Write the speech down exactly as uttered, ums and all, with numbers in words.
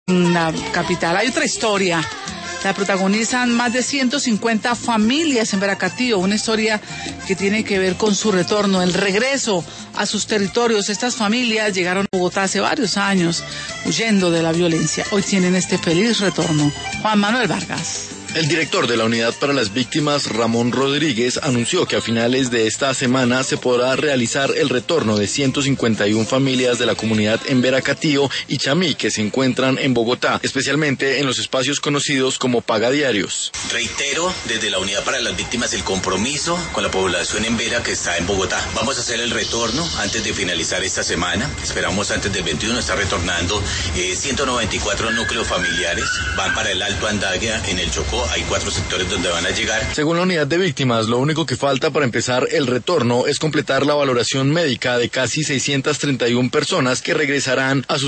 En la capital hay otra historia. La protagonizan más de ciento cincuenta familias en Veracatío, una historia que tiene que ver con su retorno, el regreso a sus territorios. Estas familias llegaron a Bogotá hace varios años, huyendo de la violencia. Hoy tienen este feliz retorno. Juan Manuel Vargas. El director de la Unidad para las Víctimas, Ramón Rodríguez, anunció que a finales de esta semana se podrá realizar el retorno de ciento cincuenta y una familias de la comunidad en Veracatío y Chamí que se encuentran en Bogotá, especialmente en los espacios conocidos como pagadiarios. Reitero desde la Unidad para las Víctimas el compromiso con la población en Vera que está en Bogotá. Vamos a hacer el retorno antes de finalizar esta semana. Esperamos antes del veintiuno estar retornando eh, ciento noventa y cuatro núcleos familiares. Van para el Alto Andagia en el Chocó. Hay cuatro sectores donde van a llegar. Según la Unidad de Víctimas, lo único que falta para empezar el retorno es completar la valoración médica de casi seiscientas treinta y una personas que regresarán a sus